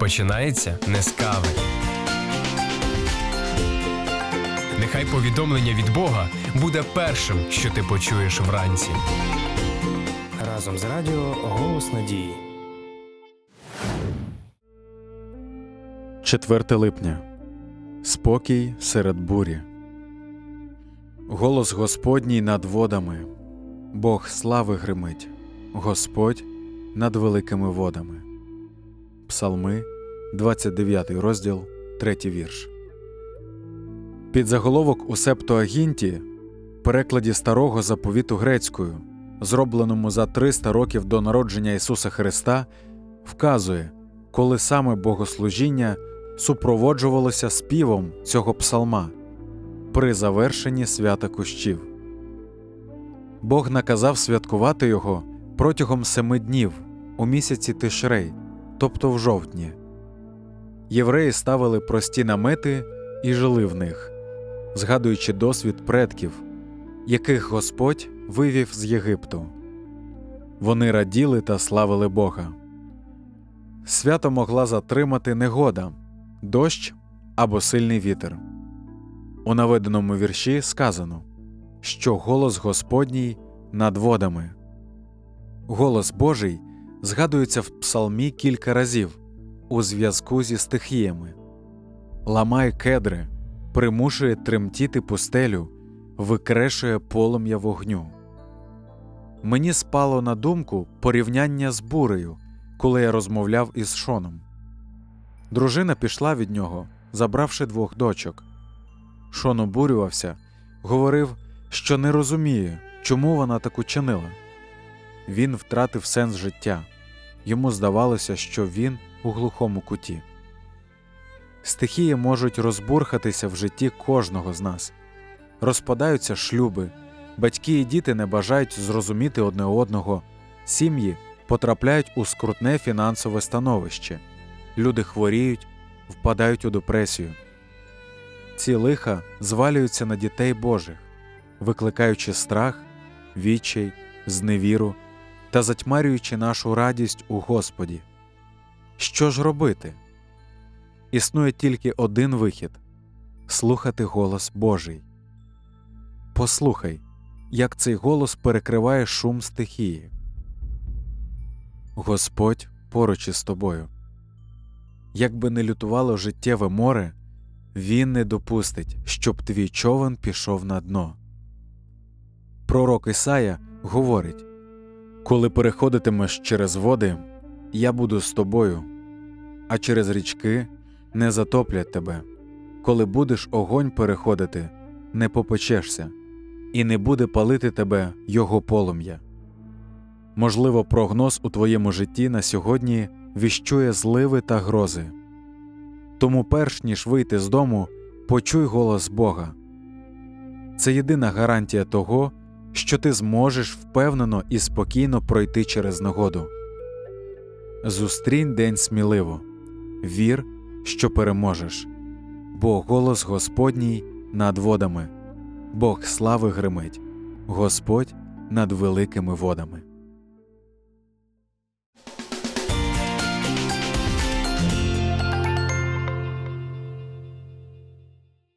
починається не з кави. Нехай повідомлення від Бога буде першим, що ти почуєш вранці. Разом з радіо «Голос надії». 4 липня. Спокій серед бурі. Голос Господній над водами. Бог слави гримить. Господь над великими водами. Псалми, 29 розділ, 3 вірш. Підзаголовок у Септуагінті, перекладі Старого Заповіту грецькою, зробленому за 300 років до народження Ісуса Христа, вказує, коли саме богослужіння супроводжувалося співом цього псалма при завершенні свята кущів. Бог наказав святкувати його протягом 7 днів у місяці Тишрей, тобто в жовтні. Євреї ставили прості намети і жили в них, згадуючи досвід предків, яких Господь вивів з Єгипту. Вони раділи та славили Бога. Свято могла затримати негода, дощ або сильний вітер. У наведеному вірші сказано, що голос Господній над водами. Голос Божий згадується в псалмі кілька разів у зв'язку зі стихіями. Ламає кедри, примушує тремтіти пустелю, викрешує полум'я вогню. Мені спало на думку порівняння з бурею, коли я розмовляв із Шоном. Дружина пішла від нього, забравши 2 дочок. Шон обурювався, говорив, що не розуміє, чому вона так учинила. Він втратив сенс життя. Йому здавалося, що він у глухому куті. Стихії можуть розбурхатися в житті кожного з нас. Розпадаються шлюби, батьки і діти не бажають зрозуміти одне одного, сім'ї потрапляють у скрутне фінансове становище, люди хворіють, впадають у депресію. Ці лиха звалюються на дітей Божих, викликаючи страх, відчай, зневіру та затьмарюючи нашу радість у Господі. Що ж робити? Існує тільки один вихід – слухати голос Божий. Послухай, як цей голос перекриває шум стихії. Господь поруч із тобою. Якби не лютувало життєве море, Він не допустить, щоб твій човен пішов на дно. Пророк Ісая говорить: «Коли переходитимеш через води, я буду з тобою, а через річки не затоплять тебе. Коли будеш огонь переходити, не попечешся, і не буде палити тебе його полум'я». Можливо, прогноз у твоєму житті на сьогодні віщує зливи та грози. Тому перш ніж вийти з дому, почуй голос Бога. Це єдина гарантія того, що ти зможеш впевнено і спокійно пройти через негоду. Зустрінь день сміливо. Вір, що переможеш. Бо голос Господній над водами. Бог слави гримить. Господь над великими водами.